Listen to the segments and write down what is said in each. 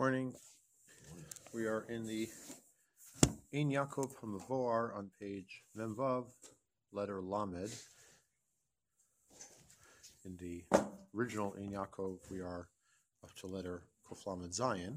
Morning. We are in the Ein Yaakov HaMavor on page Memvav, letter Lamed. In the original Ein Yaakov, we are up to letter Kuf Lamed Zayin.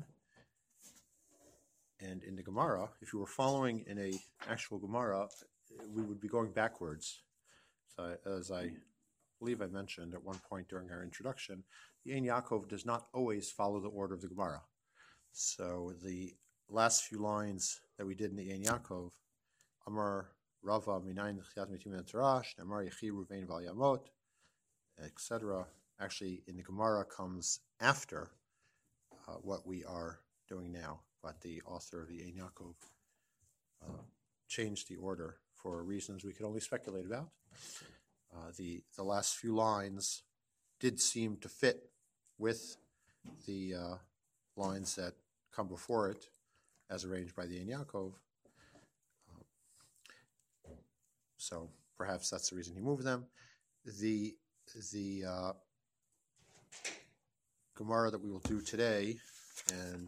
And in the Gemara, if you were following in a actual Gemara, we would be going backwards. So as I believe I mentioned at one point during our introduction, the Ein Yaakov does not always follow the order of the Gemara. So the last few lines that we did in the Ein Yaakov, Amar Rava Minayin Chiyat Mitim Tarash, Amar Yechi Ruvain Val Yamot, etc. Actually, in the Gemara comes after what we are doing now, but the author of the Ein Yaakov changed the order for reasons we could only speculate about. The last few lines did seem to fit with the lines that come before it, as arranged by the Ein Yaakov. So perhaps that's the reason he moved them. The Gemara that we will do today and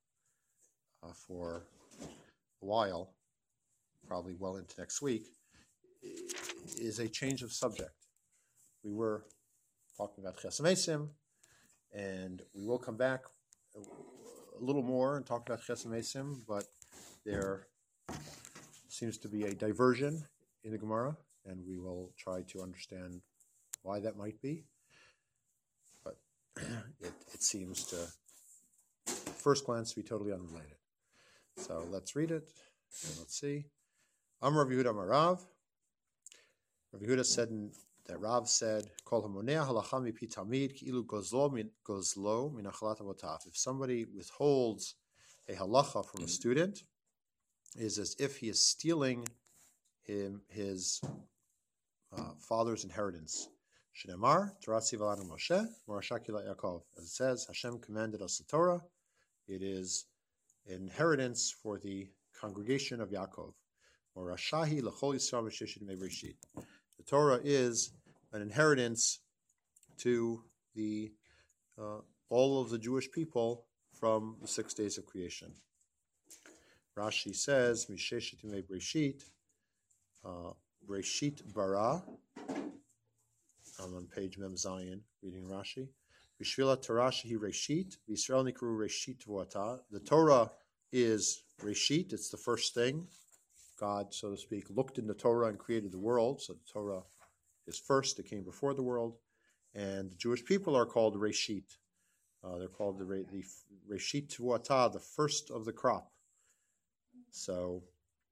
for a while, probably well into next week, is a change of subject. We were talking about Chesed Mesim, and we will come back a little more and talk about Chesed Mesim, but there seems to be a diversion in the Gemara, and we will try to understand why that might be. But it seems to, at first glance, to be totally unrelated. So let's read it, and let's see. Amar Rav Yehuda Amar Rav. Rav Yehuda said that Rav said, "Kol hamonea halacha mipi tamid ki'ilu gozlo min achalat avotav." If somebody withholds a halacha from a student, it is as if he is stealing his father's inheritance. Shneimar Torah tziva lanu Moshe Morasha Kilat Yaakov. As it says, Hashem commanded us the Torah. It is inheritance for the congregation of Yaakov. Morashahi lechol Yisrael v'sheshet yemei Bereshit. The Torah is an inheritance to the all of the Jewish people from the 6 days of creation. Rashi says, "Misheshet yemei Bereshit, Bereshit bara." I'm on page Mem Zayin, reading Rashi. B'shvila Torah shehi Reshit, Yisrael nikru Reshit Tvuata. The Torah is Reshit; it's the first thing. God, so to speak, looked in the Torah and created the world. So the Torah is first; it came before the world. And the Jewish people are called Reshit. They're called the Reshit Tvuata, the first of the crop. So,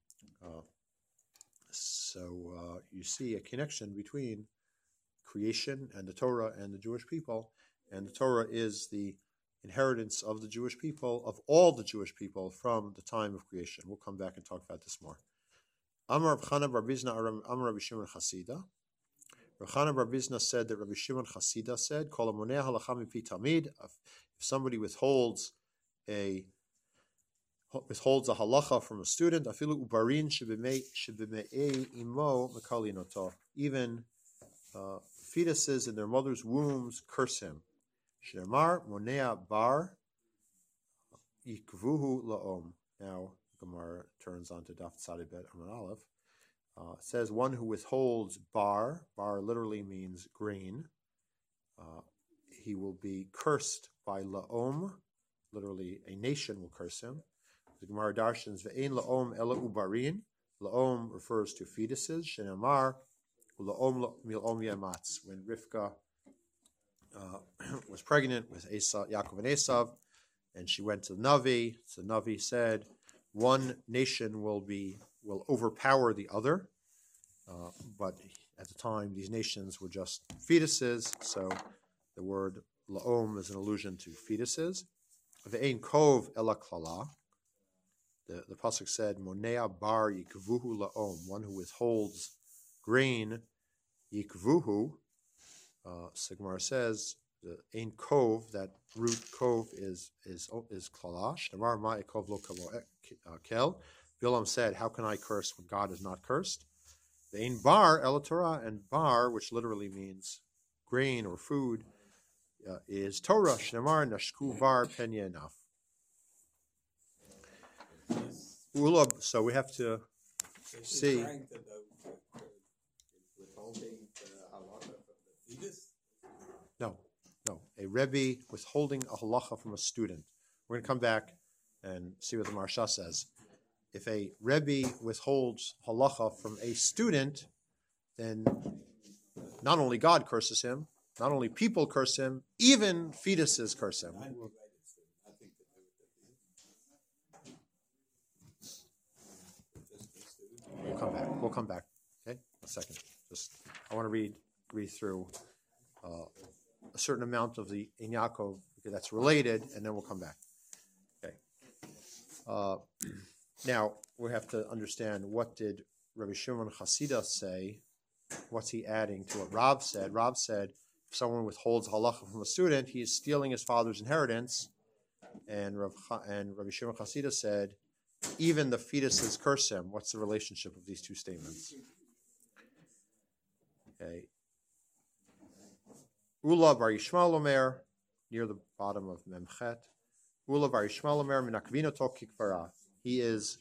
you see a connection between creation and the Torah and the Jewish people. And the Torah is the inheritance of the Jewish people, of all the Jewish people from the time of creation. We'll come back and talk about this more. Amar Rav Chana bar Bizna Amar Rabbi Shimon Chasida. Rav Chana bar Bizna said that Rabbi Shimon Chasida said, "Kol hamonea halacha mipi tamid." If somebody withholds a halacha from a student, afilu ubarin shebimei imo mekalinoto. Even fetuses in their mother's wombs curse him. Shemar monea bar yikvuhu laom. Now Gemara turns on to Daf Tzadibet Amar Aleph. It says one who withholds bar literally means grain. He will be cursed by laom. Literally, a nation will curse him. The Gemara darshans ve'ein laom ela ubarin. Laom refers to fetuses. Shemar laom milom yamatz. When Rivka was pregnant with Yaakov and Esav, and she went to the Navi. So the Navi said, one nation will overpower the other. But at the time, these nations were just fetuses, so the word laom is an allusion to fetuses. Ve'ein kov ela klala. The pasuk said, monea bar yikvuhu laom, one who withholds grain, yikvuhu. Sigmar says the ein kov, that root kov is klalash. Namar ma ekov lo kel. Bilam said, "How can I curse when God is not cursed?" The ein bar el Torah, and bar, which literally means grain or food, is Torah. Shnemar nashku bar pen yenaf. Ulab, so we have to see. No, no. A Rebbe withholding a halacha from a student. We're going to come back and see what the Maharsha says. If a Rebbe withholds halacha from a student, then not only God curses him, not only people curse him, even fetuses curse him. We'll come back. Okay, a second. I want to read through a certain amount of the in Yaakov because that's related, and then we'll come back. Okay. Now we have to understand, what did Rabbi Shimon Chasida say? What's he adding to what Rav said? Rav said, if someone withholds halacha from a student, he is stealing his father's inheritance. And Rabbi Shimon Chasida said, even the fetuses curse him. What's the relationship of these two statements? Okay. Ula bar Yishmael Omer, near the bottom of Memchet. Ula bar Yishmael Omer minakvino to kikvara. He is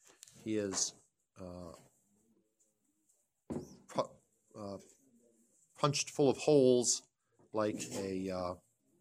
punched full of holes like a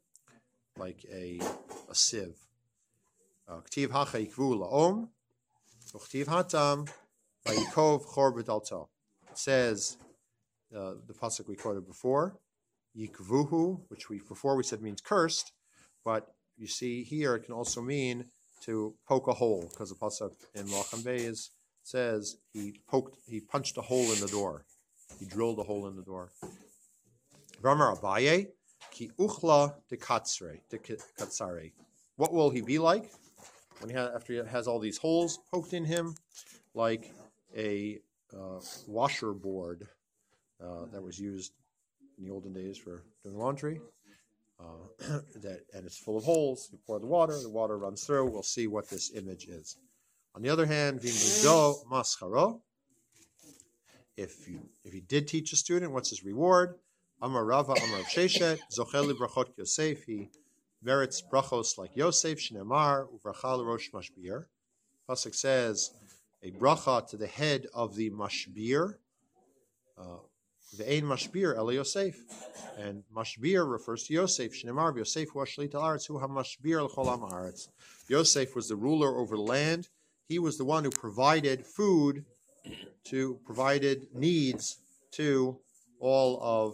sieve. K'tiv hacha yikvu la'om, u'k'tiv hatam vayikov chor b'dalto. It says, the pasuk we quoted before, yikvuhu, which before we said means cursed, but you see here it can also mean to poke a hole, because the pasuk in Malachim Beis says he punched a hole in the door, he drilled a hole in the door. V'amar Abaye ki uchla de katsare. What will he be like when after he has all these holes poked in him? Like a washer board that was used in the olden days for doing laundry. And it's full of holes. You pour the water runs through. We'll see what this image is. On the other hand, v'imlido mascharo. If he did teach a student, what's his reward? Amar Rava, Amar Sheshet, Zocheli brachot Yosef. He merits brachos like Yosef, Shneimar, uvrachal rosh mashbir. Pasuk says a bracha to the head of the mashbir. Ve'ein mashbir ele Yosef, and mashbir refers to Yosef. Shneimar Yosef hu ashlit al aretz hu hamashbir l'chol am haaretz. Yosef was the ruler over the land. He was the one who provided food, provided needs to all of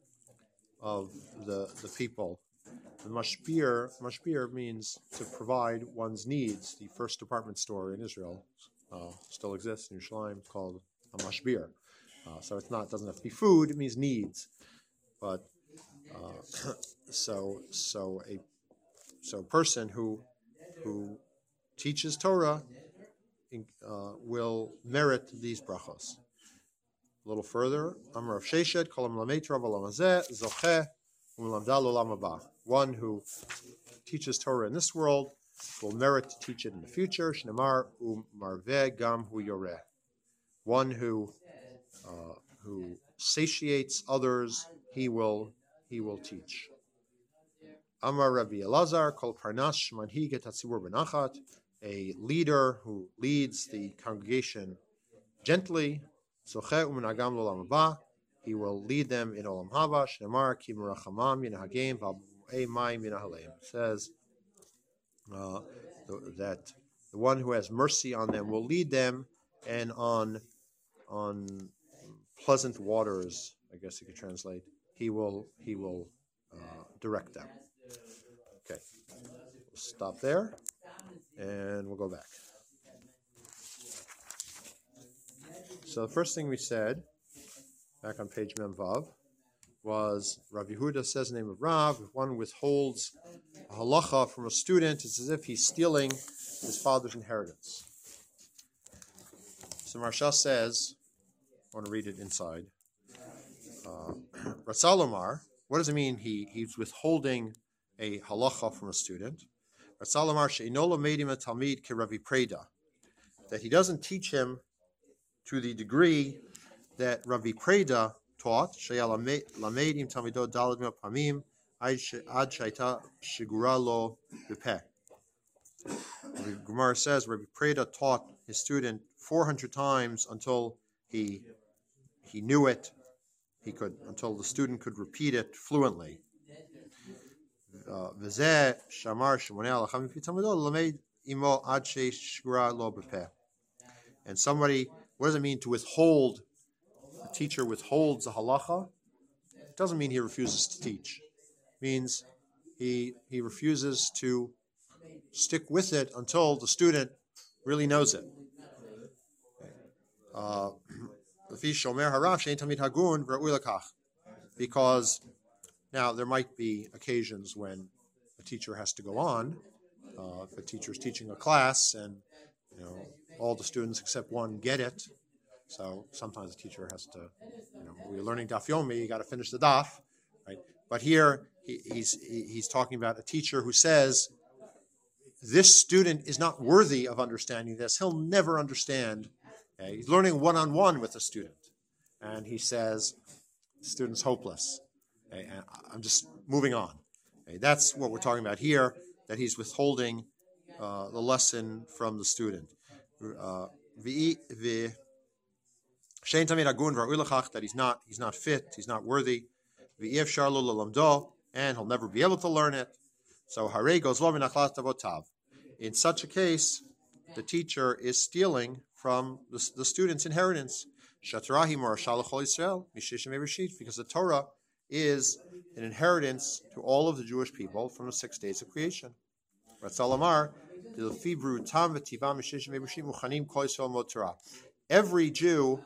the people. The mashbir means to provide one's needs. The first department store in Israel still exists in Yerushalayim. It's called a mashbir. So it doesn't have to be food. It means needs. But so a person who teaches Torah will merit these brachos. A little further, Amar Sheshet Kolam Lamet Rav Olamazeh Zocheh U'Melamda L'Olam Haba. One who teaches Torah in this world will merit to teach it in the future. Shneimar U'Marveh Gam Hu Yoreh. One who satiates others, he will teach. Amar Rabbi Elazar Kol Parnas Manhig et Hatzibur Benachat. A leader who leads the congregation gently. Zocheh U'Menagam L'Olam Haba. He will lead them in Olam Haba. Shneimar Ki Merachamam Yinahagim V'Ei Mayim Yinahaleim. It says that the one who has mercy on them will lead them, and on pleasant waters, I guess you could translate, he will direct them. Okay, we'll stop there, and we'll go back. So the first thing we said, back on page Mem Vav, was Rav Yehuda says the name of Rav. If one withholds a halacha from a student, it's as if he's stealing his father's inheritance. So Maharsha says, I want to read it inside. Ratzalomar, what does it mean he's withholding a halacha from a student? Ratzalomar she'ino lomedim et talmid ke Ravi Preda, that he doesn't teach him to the degree that Ravi Preda taught. She'ya lamedim talmidot daled mil pamim ad she'ayta shigura lo b'peh. The Gemara says Rabbi Preda taught his student 400 times until he knew it. Until the student could repeat it fluently. And somebody, what does it mean to withhold? A teacher withholds a halacha. It doesn't mean he refuses to teach. It means he refuses to stick with it until the student really knows it. Because now there might be occasions when a teacher has to go on. If a teacher is teaching a class and all the students except one get it, so sometimes the teacher has to, we're learning daf yomi, you got to finish the daf, right? But here he's talking about a teacher who says, this student is not worthy of understanding this. He'll never understand. Okay? He's learning one-on-one with a student. And he says, the student's hopeless. Okay? And I'm just moving on. Okay? That's what we're talking about here, that he's withholding the lesson from the student. That he's not fit, he's not worthy. And he'll never be able to learn it. So in such a case, the teacher is stealing from the student's inheritance. Because the Torah is an inheritance to all of the Jewish people from the 6 days of creation. Every Jew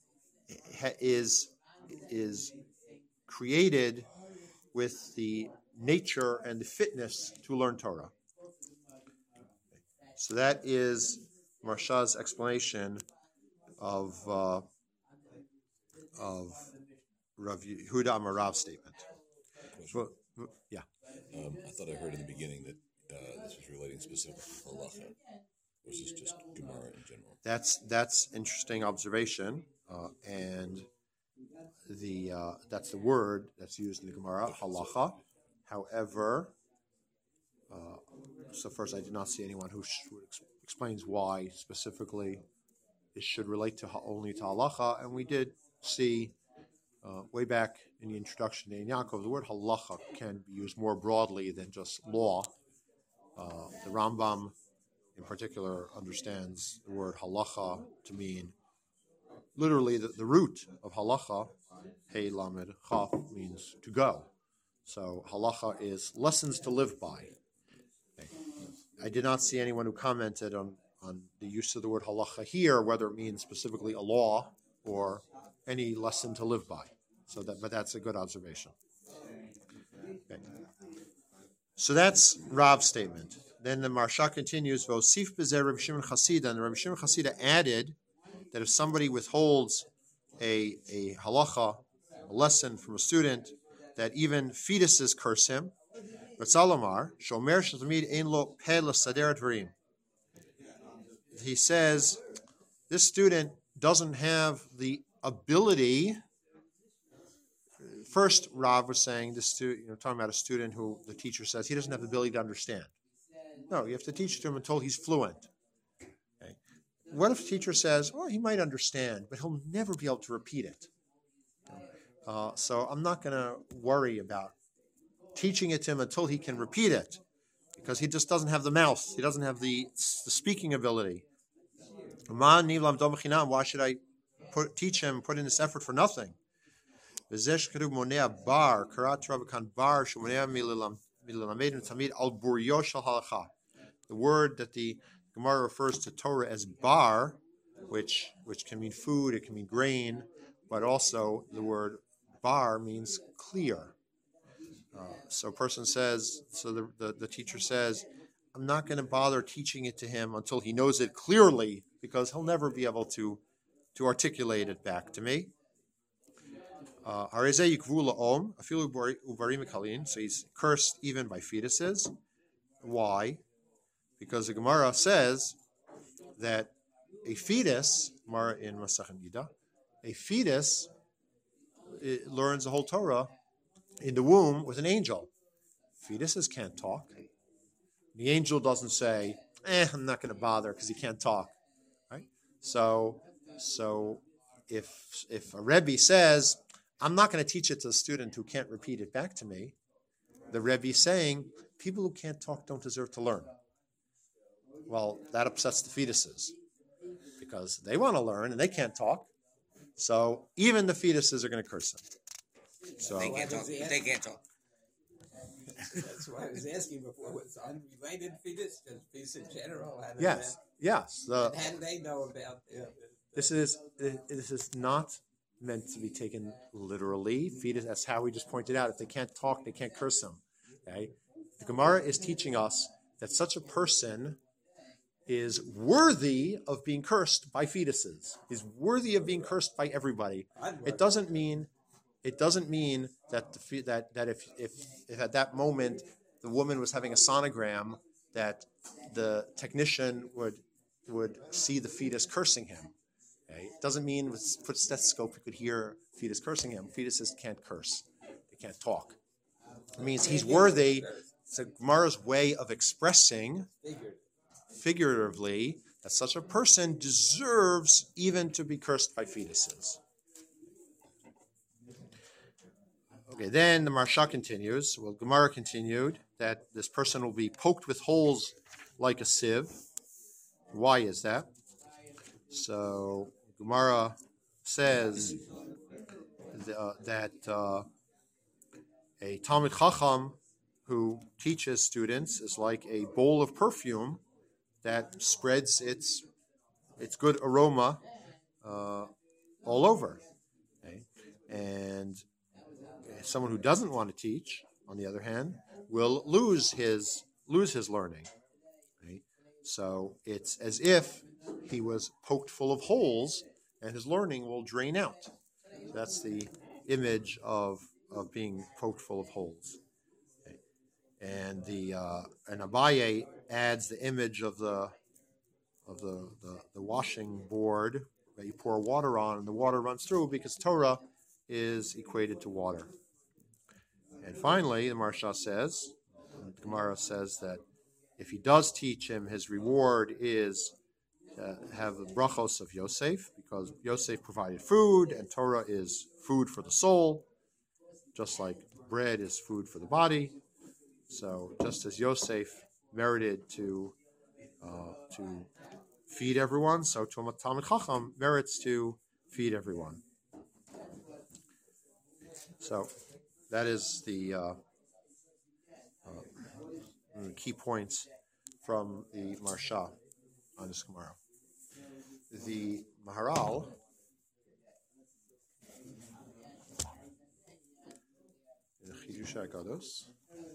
is created with the nature and the fitness to learn Torah. So that is Marsha's explanation of Rav Yehuda Amarav's statement. Well, yeah. I thought I heard in the beginning that this was relating specifically to halacha, or is this just Gemara in general? That's interesting observation, and that's the word that's used in the Gemara, halacha. However, so first, I did not see anyone who explains why specifically it should relate to only to halacha, and we did see way back in the introduction to Ein Yaakov, the word halacha can be used more broadly than just law. The Rambam, in particular, understands the word halacha to mean literally the root of halacha, hey lamed chaf, means to go. So halacha is lessons to live by. Okay. I did not see anyone who commented on the use of the word halacha here, whether it means specifically a law or any lesson to live by. But that's a good observation. Okay. So that's Rav's statement. Then the Marsha continues, Vosif bezer Rabbi Shimon Chasida, and Rabbi Shimon Chasida added that if somebody withholds a halacha, a lesson from a student, that even fetuses curse him. Ratzalomar, Shomer Shatamid Ein Lo Peh L'Sader Dvarim. He says, this student doesn't have the ability. First, Rav was saying, this student, talking about a student who the teacher says he doesn't have the ability to understand. No, you have to teach to him until he's fluent. Okay. What if the teacher says, well, he might understand, but he'll never be able to repeat it? So I'm not going to worry about teaching it to him until he can repeat it, because he just doesn't have the mouth. He doesn't have the speaking ability. Why should I teach him, put in this effort for nothing? The word that the Gemara refers to Torah as bar, which can mean food, it can mean grain, but also the word bar means clear. So a person says, so the teacher says, I'm not going to bother teaching it to him until he knows it clearly, because he'll never be able to articulate it back to me. So he's cursed even by fetuses. Why? Because the Gemara says that a fetus, Gemara in Masechet Nida, a fetus learns the whole Torah in the womb with an angel. Fetuses can't talk. The angel doesn't say, I'm not going to bother because he can't talk. So if a Rebbe says, I'm not going to teach it to a student who can't repeat it back to me, the Rebbe is saying, people who can't talk don't deserve to learn. Well, that upsets the fetuses because they want to learn and they can't talk. So even the fetuses are going to curse them. So They can't talk. They can't talk. That's why I was asking before. Was unrelated fetus? Just fetus in general? How does yes. How do they know about This is not meant to be taken literally. Fetus. That's how we just pointed out. If they can't talk, they can't curse them. Okay. The Gemara is teaching us that such a person is worthy of being cursed by fetuses. Is worthy of being cursed by everybody. It doesn't mean that if at that moment the woman was having a sonogram, that the technician would see the fetus cursing him. Okay? It doesn't mean with a stethoscope you could hear fetus cursing him. Fetuses can't curse. They can't talk. It means he's worthy. It's a Gemara's way of expressing figuratively that such a person deserves even to be cursed by fetuses. Okay, then the Maharsha continues. Well, Gemara continued that this person will be poked with holes like a sieve. Why is that? So Gemara says that a Talmid Chacham who teaches students is like a bowl of perfume that spreads its good aroma all over. Okay? And someone who doesn't want to teach, on the other hand, will lose his learning. Right? So it's as if he was poked full of holes, and his learning will drain out. So that's the image of being poked full of holes. Okay? And and Abaye adds the image of the washing board that you pour water on, and the water runs through because Torah is equated to water. And finally, the Maharsha says, the Gemara says that if he does teach him, his reward is to have the brachos of Yosef, because Yosef provided food, and Torah is food for the soul, just like bread is food for the body. So just as Yosef merited to feed everyone, so Talmid Chacham merits to feed everyone. So that is the key points from the Maharsha on this Gemara. The Maharal in Chidusha Agados.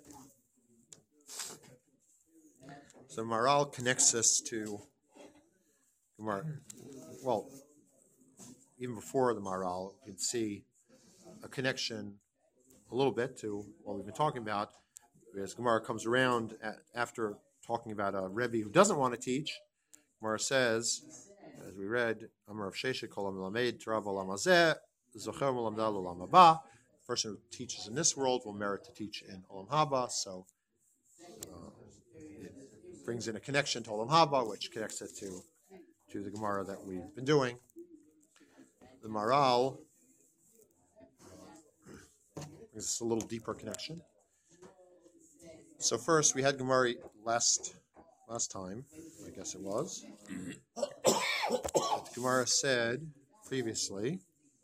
So Maharal connects us to Gemara. Well, even before the Maharal, you can see a connection a little bit to what we've been talking about, because Gemara comes around after talking about a Rebbe who doesn't want to teach. Gemara says, as we read, Amar Rav Sheshet Kol Melamed Torah V'Olam Hazeh Zocher Melamda L'Olam Haba. The person who teaches in this world will merit to teach in Olam Haba. So it brings in a connection to Olam Haba, which connects it to the Gemara that we've been doing. The Maharal brings a little deeper connection. So first, we had Gemara last time, I guess it was. Gemara said previously,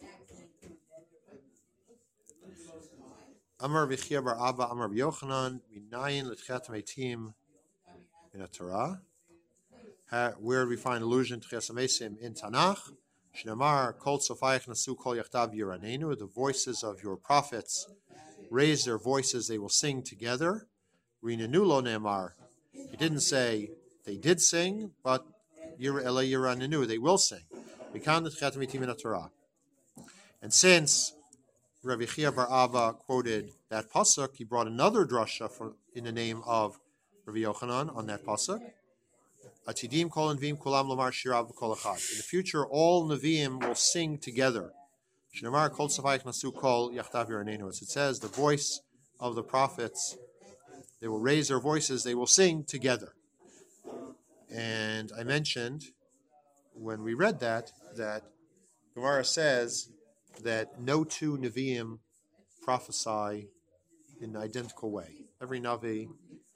Amar B'chia bar Abba, Amar B'Yochanan, Minayin l'tchiat meitim in a Torah. Where do we find allusion to Tchias HaMeisim in Tanakh? Shnamar kol tzofayich nasu kol yachtav yiranenu. The voices of your prophets raise their voices; they will sing together. Rinenu lo ne'amar. He didn't say they did sing, but yiranenu, they will sing. Mikan l'tchiat meitim in a Torah. And since Rabbi Chia bar Abba quoted that pasuk, he brought another drasha in the name of Rabbi Yochanan on that pasuk. Atidim kol neviim kulam lomar shirav kol echad. In the future, all neviim will sing together. Shnamar kol tzavayich nasu kol yachtav yiranenu. As it says, the voice of the prophets, they will raise their voices, they will sing together. And I mentioned when we read that Gemara says that no two Nevi'im prophesy in an identical way. Every Navi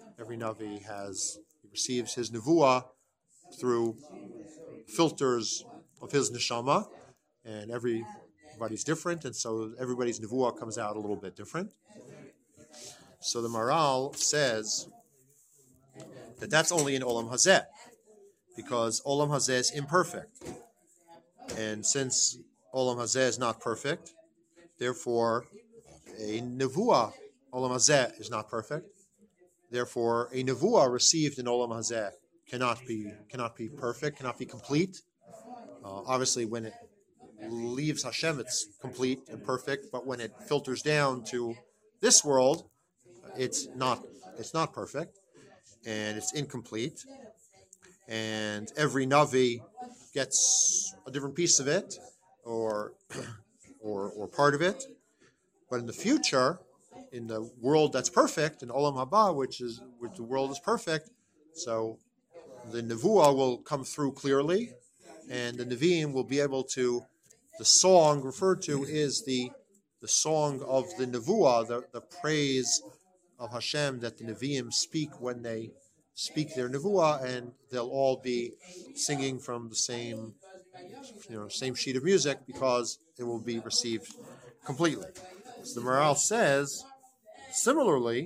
receives his Nevuah through filters of his neshama, and everybody's different, and so everybody's Nevuah comes out a little bit different. So the Maral says that that's only in Olam Hazeh, because Olam Hazeh is imperfect. And since Olam Hazeh is not perfect, therefore a Nevuah, Olam Hazeh is not perfect. Therefore, a Nevuah received in Olam Hazeh cannot be perfect, cannot be complete. Obviously, when it leaves Hashem, it's complete and perfect. But when it filters down to this world, it's not perfect, and it's incomplete. And every Navi gets a different piece of it, or part of it. But in the future, in the world that's perfect, in Olam Haba, which the world is perfect, so the Nevuah will come through clearly, and the Nevi'im will be able to. The song referred to is the song of the Nevuah, the praise of Hashem that the Nevi'im speak when they speak their Nevuah, and they'll all be singing from the same sheet of music, because it will be received completely. So the Maral says, similarly,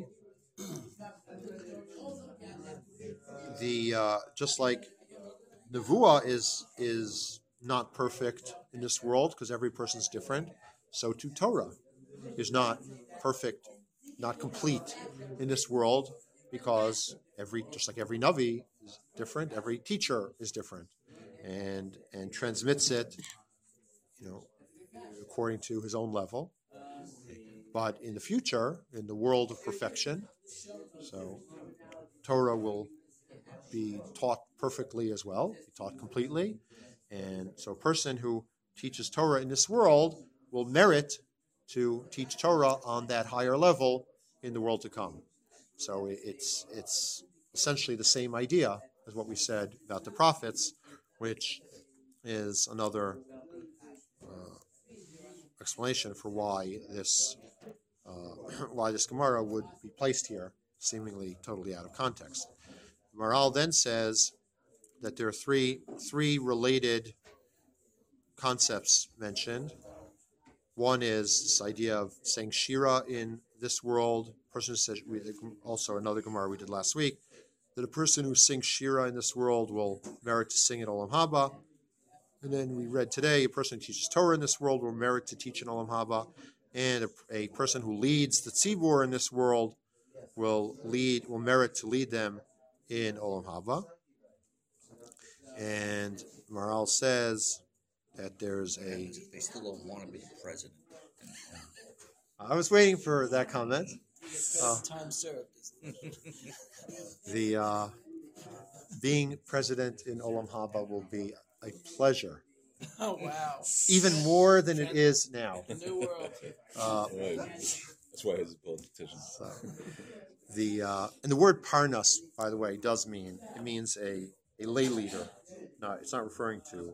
just like Nevuah is not perfect in this world because every person's different, so too Torah is not perfect, not complete in this world, because just like every Navi is different, every teacher is different, and transmits it, according to his own level. But in the future, in the world of perfection, so Torah will be taught perfectly as well, be taught completely. And so a person who teaches Torah in this world will merit to teach Torah on that higher level in the world to come. So it's essentially the same idea as what we said about the prophets, which is another explanation for why this Gemara would be placed here, seemingly totally out of context. Maral then says that there are three related concepts mentioned. One is this idea of saying Shira in this world. Person says, also another Gemara we did last week, that a person who sings Shira in this world will merit to sing in Olam Haba. And then we read today, a person who teaches Torah in this world will merit to teach in Olam Haba. And a person who leads the Tzibur in this world will merit to lead them in Olam Haba. And Maral says that there's They still don't want to be the president. I was waiting for that comment. Time served. The being president in Olam Haba will be a pleasure, Oh wow! even more than it is now. The new world. Right. That's why he's a politician. So, and the word parnas, by the way, means a lay leader. No, it's not referring to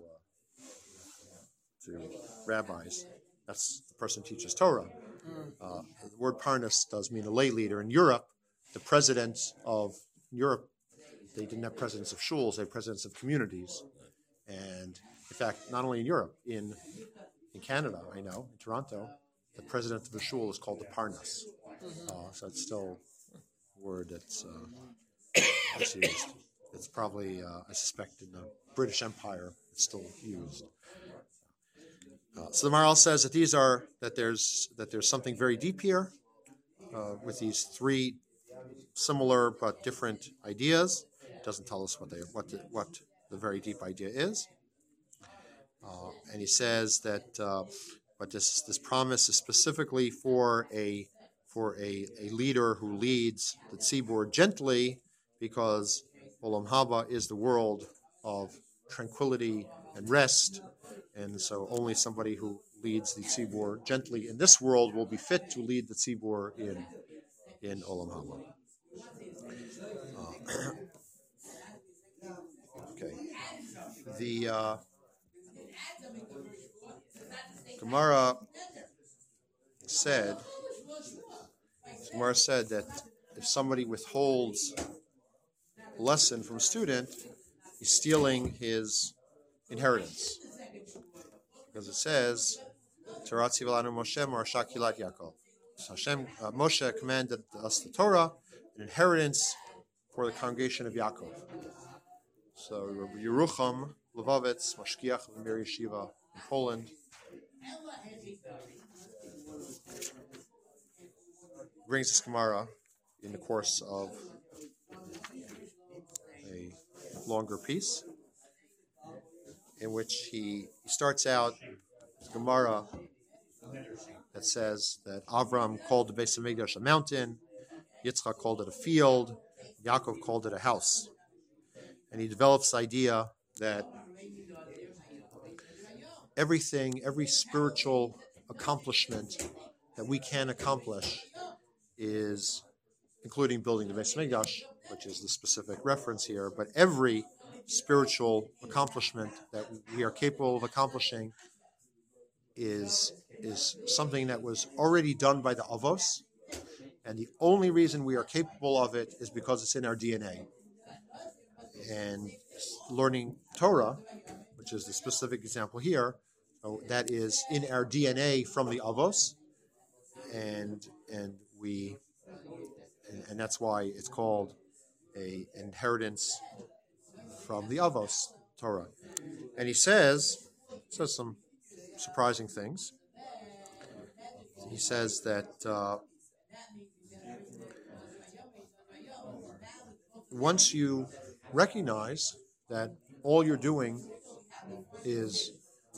rabbis. That's the person who teaches Torah. The word parnas does mean a lay leader. In Europe, the presidents of Europe, they didn't have presidents of shuls, they had presidents of communities. And in fact, not only in Europe, in Canada, I know, in Toronto, the president of a shul is called the parnas. So it's still a word that's used. It's probably, I suspect, in the British Empire, it's still used. So the Maral says that there's something very deep here with these three similar but different ideas. It doesn't tell us what the very deep idea is. And he says that but this promise is specifically for a leader who leads the tzibur gently, because Olam Haba is the world of tranquility and rest, and so only somebody who leads the tzibur gently in this world will be fit to lead the tzibur in Olam Haba. Okay. Gemara said that if somebody withholds a lesson from a student, he's stealing his inheritance. Because it says, Toratzi v'lanu Moshe Morasha Kilat Yaakov. So Moshe commanded us the Torah, an inheritance for the congregation of Yaakov. So Yerucham Lvovitz, Mashkiach of Mir Yeshiva in Poland, brings this Gemara in the course of a longer piece, in which he starts out with Gemara that says that Avram called the Beis Hamikdash a mountain, Yitzchak called it a field, Yaakov called it a house. And he develops the idea that everything, every spiritual accomplishment that we can accomplish is, including building the Beis Hamikdash, which is the specific reference here, but every spiritual accomplishment that we are capable of accomplishing is something that was already done by the Avos, and the only reason we are capable of it is because it's in our DNA. And learning Torah, which is the specific example here, so that is in our DNA from the Avos, and that's why it's called an inheritance from the Avos Torah. And he says some surprising things. He says that once you recognize that all you're doing is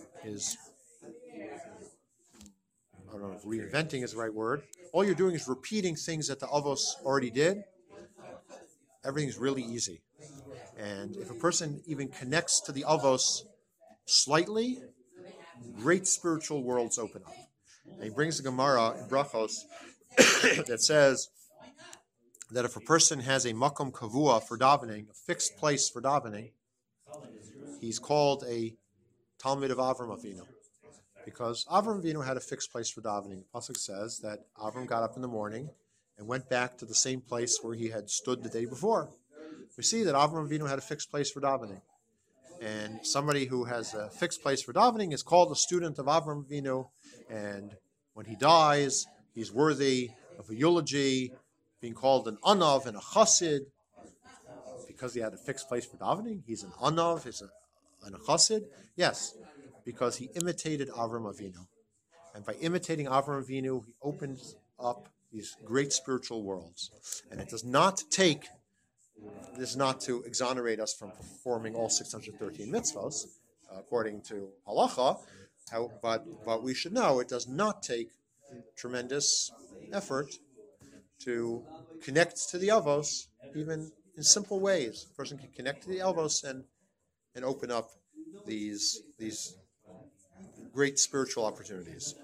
I don't know if reinventing is the right word. All you're doing is repeating things that the Avos already did. Everything's really easy. And if a person even connects to the Avos slightly, great spiritual worlds open up. And he brings the Gemara in Brachos that says that if a person has a makom kavua for davening, a fixed place for davening, he's called a Talmid of Avram Avinu. Because Avram Avinu had a fixed place for davening. The pasuk says that Avram got up in the morning and went back to the same place where he had stood the day before. We see that Avram Avinu had a fixed place for davening. And somebody who has a fixed place for davening is called a student of Avram Avinu. And when he dies, he's worthy of a eulogy, being called an anav and a chassid. Because he had a fixed place for davening, he's an anav, and a chassid. Yes, because he imitated Avram Avinu. And by imitating Avram Avinu, he opens up these great spiritual worlds. And it does not take, this is not to exonerate us from performing all 613 mitzvahs, according to halacha, but we should know it does not take tremendous effort to connect to the Avos, even in simple ways. A person can connect to the Avos and open up these great spiritual opportunities.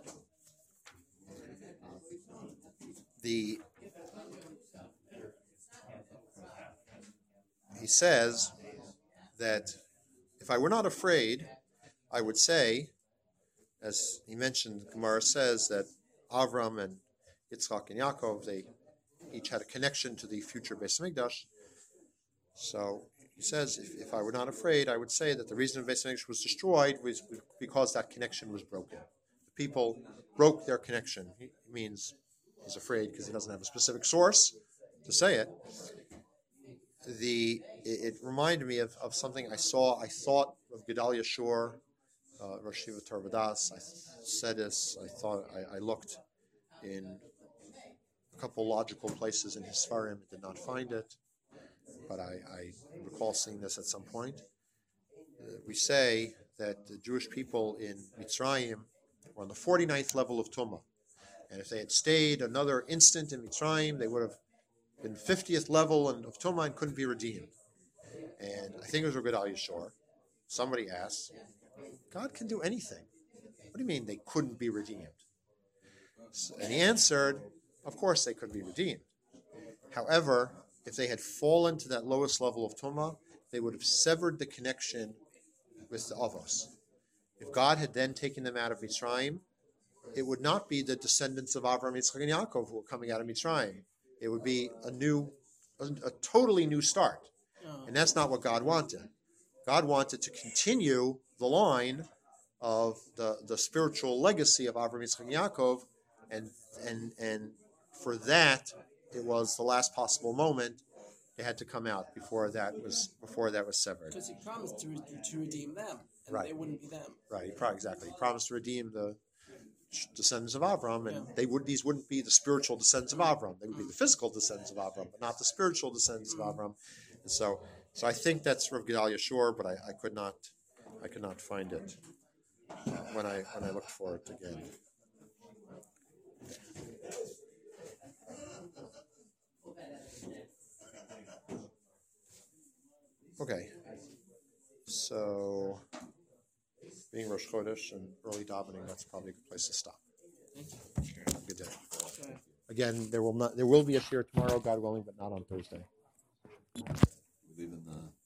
He says that if I were not afraid, I would say, as he mentioned, Gemara says that Avram and Yitzchak and Yaakov, they each had a connection to the future Beis Hamikdash. So he says, if I were not afraid, I would say that the reason Beis Hamikdash was destroyed was because that connection was broken. The people broke their connection. He means he's afraid because he doesn't have a specific source to say it. It reminded me of something I saw. I thought of Gedalia Shor, Rosh Yeshiva Torah Vodaas. I said this. I looked in a couple logical places in his Sfarim, did not find it, but I recall seeing this at some point. We say that the Jewish people in Mitzrayim were on the 49th level of Tumah, and if they had stayed another instant in Mitzrayim, they would have been 50th level of Tumah and couldn't be redeemed. And I think it was Gedalia Shor. Somebody asked, God can do anything. What do you mean they couldn't be redeemed? And he answered, of course they could be redeemed. However, if they had fallen to that lowest level of Tumah, they would have severed the connection with the Avos. If God had then taken them out of Mitzrayim, it would not be the descendants of Avraham, Yitzchak, and Yaakov who were coming out of Mitzrayim. It would be a totally new start. And that's not what God wanted. God wanted to continue the line of the spiritual legacy of Avraham, Yitzchak, and Yaakov, and for that, it was the last possible moment. They had to come out before that was severed. Because he promised to redeem them, and Right. they wouldn't be them. Right, exactly. He promised to redeem the descendants of Avram, and these wouldn't be the spiritual descendants of Avram. They would be the physical descendants of Avram, but not the spiritual descendants of Avram. And so I think that's Rav Gedalia Shor, but I could not find it when I looked for it again. Okay, so being Rosh Chodesh and early davening, that's probably a good place to stop. Have a good day. Again, there will be a shir tomorrow, God willing, but not on Thursday. We're leaving